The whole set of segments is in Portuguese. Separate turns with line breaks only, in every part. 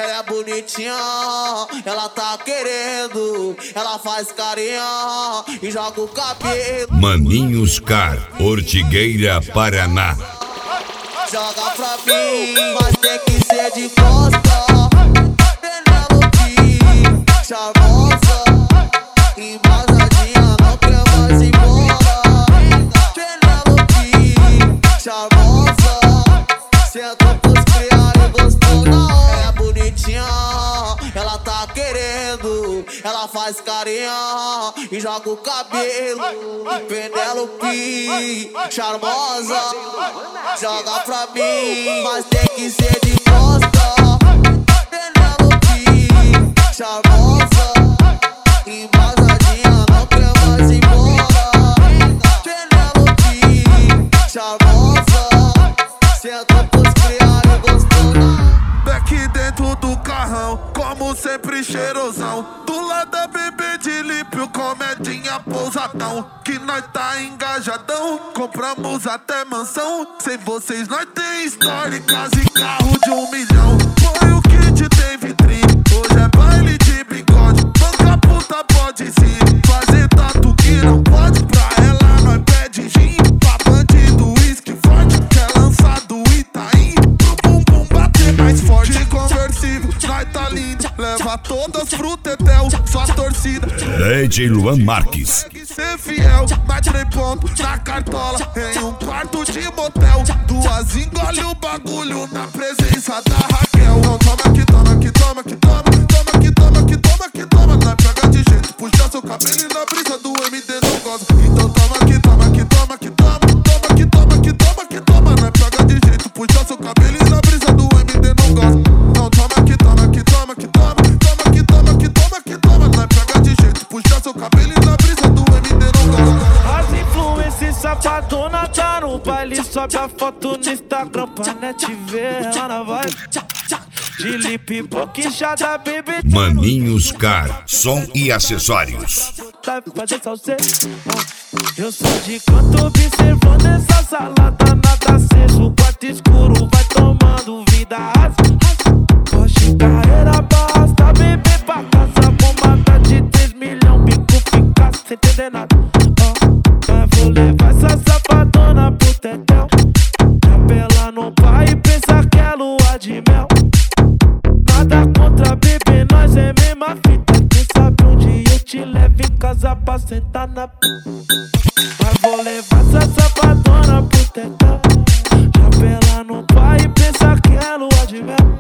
Ela é bonitinha, ela tá querendo. Ela faz carinha e joga o cabelo.
Maninhos Car, Ortigueira, Paraná.
Joga pra mim, mas tem que ser de costa. Penelope, charmosa, embasadinha, não quer mais ir embora. Penelope, charmosa, senta pros criar e gostou na hora. Ela é bonitinha, ela tá querendo. Ela faz carinha e joga o cabelo. Penelope, charmosa, joga pra mim, mas tem que ser de costa. Penelope, charmosa, embasadinha, não quer mais ir embora. Penelope, charmosa, senta pros criar e gostou na.
Daqui dentro do carrão, como sempre cheirosão. Do lado da bebê de lípio, comedinha pousadão. Que nós tá engajadão, compramos até mansão. Sem vocês nós tem história, casa e carro de 1 milhão. Foi o kit, tem vitrine, hoje é baile de bigode. Banca puta pode sim, fazer tatu que não pode. Pra ela nós pede gin, pra bandido uísque forte. Quer lançar do Itaim, pro bumbum bater mais forte. De conversível, nós tá lindo, leva todas pro tetel, só torcida.
DJ Luan Marques.
Ser fiel, mais 3 pontos na cartola, em um quarto de motel. 2 engole o bagulho na presença da Raquel. Não toma que toma, que toma, que toma, toma que toma, que toma, que toma. Nós pega de jeito, puxa seu cabelo e na brisa do MD não goza. Então toma que toma, que toma, que toma, toma que toma, que toma, que toma. Nós pega de jeito, puxa seu cabelo e na brisa do MD não goza. Não toma que toma, que toma, que toma, toma que toma, que toma, que toma. Nós pega de jeito, puxa seu cabelo e na brisa do MD não goza.
As influências safadona tá no baile, sobe a foto no Instagram pra net ver ela na vibe. De lip boquinchada, baby.
Maninhos Car, som e acessórios.
Fazer salseiro. Eu sou de canto observando essa salada, nada aceso. Quarto escuro vai tomando vida asa. Porsche carreira basta, bebê pra casa. Bombada de 3 milhões, bico fica sem entender nada. Mas vou levar essa safadona pro tetel. Capela no pai e pensa que é lua de mel. Nada contra bebê, nós é mesma fita. Quem sabe um dia eu te levo em casa pra sentar na. Mas vou levar essa safadona pro tetel. Capela no pai e pensa que é lua de mel.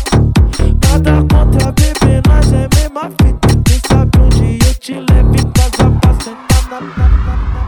Nada contra bebê, nós é mesma fita. Quem sabe um dia eu te levo em casa pra sentar na.